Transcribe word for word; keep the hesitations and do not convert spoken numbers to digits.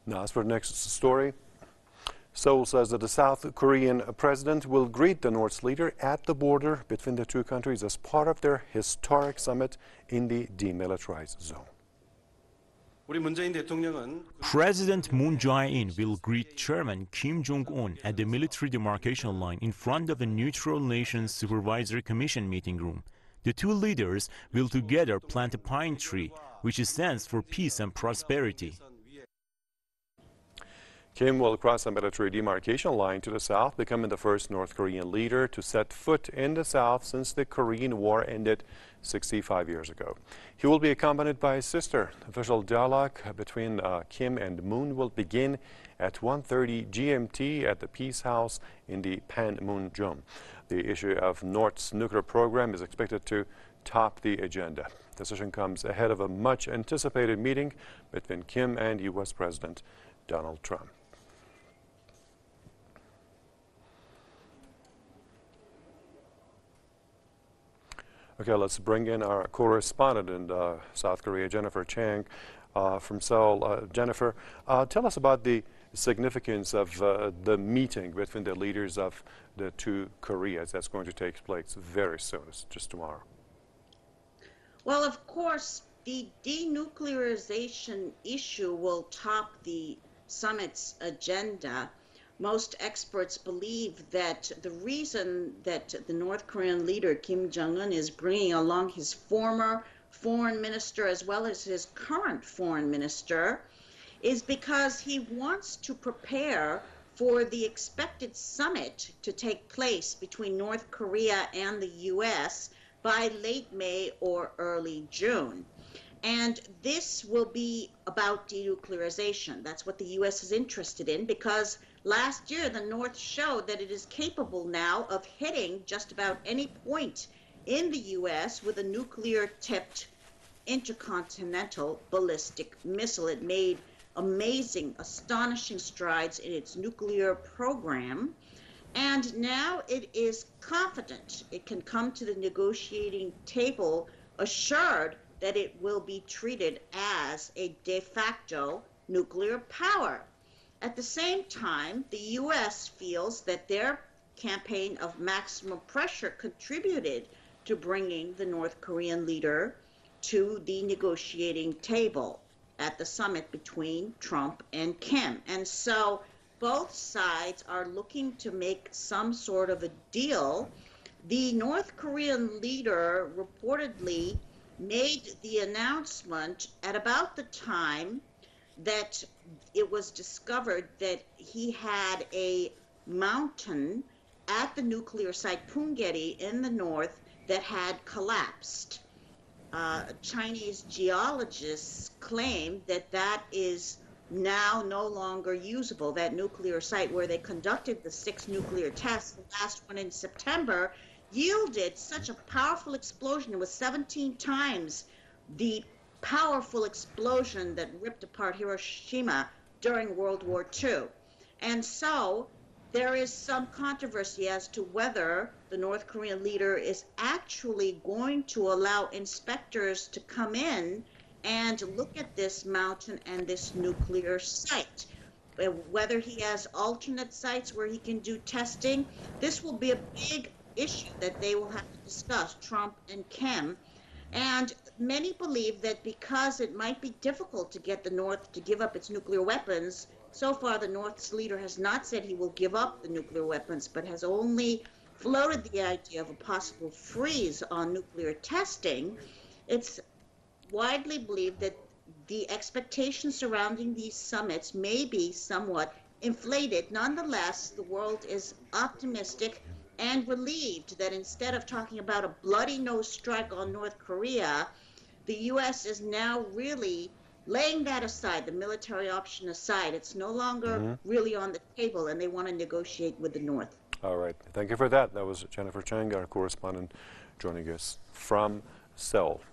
Now, as for the next story, Seoul says that the South Korean president will greet the North's leader at the border between the two countries as part of their historic summit in the demilitarized zone. President Moon Jae-in will greet Chairman Kim Jong-un at the military demarcation line in front of the Neutral Nations Supervisory Commission meeting room. The two leaders will together plant a pine tree, which stands for peace and prosperity. Kim will cross a military demarcation line to the south, becoming the first North Korean leader to set foot in the south since the Korean War ended sixty-five years ago. He will be accompanied by his sister. Official dialogue between uh, Kim and Moon will begin at one thirty G M T at the Peace House in the Panmunjom. The issue of North's nuclear program is expected to top the agenda. The decision comes ahead of a much-anticipated meeting between Kim and U S President Donald Trump. Okay, let's bring in our correspondent in uh, South Korea, Jennifer Chang uh, from Seoul. Uh, Jennifer, uh, tell us about the significance of uh, the meeting between the leaders of the two Koreas that's going to take place very soon. It's just tomorrow. Well, of course, the denuclearization issue will top the summit's agenda. Most experts believe that the reason that the North Korean leader Kim Jong-un is bringing along his former foreign minister as well as his current foreign minister is because he wants to prepare for the expected summit to take place between North Korea and the U S by late May or early June. And this will be about denuclearization. That's what the U S is interested in, because last year the North showed that it is capable now of hitting just about any point in the U S with a nuclear-tipped intercontinental ballistic missile. It made amazing, astonishing strides in its nuclear program. And now it is confident it can come to the negotiating table assured that it will be treated as a de facto nuclear power. At the same time, the U S feels that their campaign of maximum pressure contributed to bringing the North Korean leader to the negotiating table at the summit between Trump and Kim. And so both sides are looking to make some sort of a deal. The North Korean leader reportedly made the announcement at about the time that it was discovered that he had a mountain at the nuclear site Punggye-ri in the north that had collapsed. Uh, Chinese geologists claim that that is now no longer usable. That nuclear site where they conducted the six nuclear tests, the last one in September, yielded such a powerful explosion. It was seventeen times the powerful explosion that ripped apart Hiroshima during World War Two. And so there is some controversy as to whether the North Korean leader is actually going to allow inspectors to come in and look at this mountain and this nuclear site. Whether he has alternate sites where he can do testing, this will be a big issue that they will have to discuss, Trump and Kim. And many believe that because it might be difficult to get the North to give up its nuclear weapons, so far the North's leader has not said he will give up the nuclear weapons, but has only floated the idea of a possible freeze on nuclear testing. It's widely believed that the expectations surrounding these summits may be somewhat inflated. Nonetheless, the world is optimistic and relieved that instead of talking about a bloody no strike on North Korea, the U S is now really laying that aside, the military option aside. It's no longer mm-hmm. really on the table, and they want to negotiate with the North. All right. Thank you for that. That was Jennifer Chang, our correspondent, joining us from Seoul.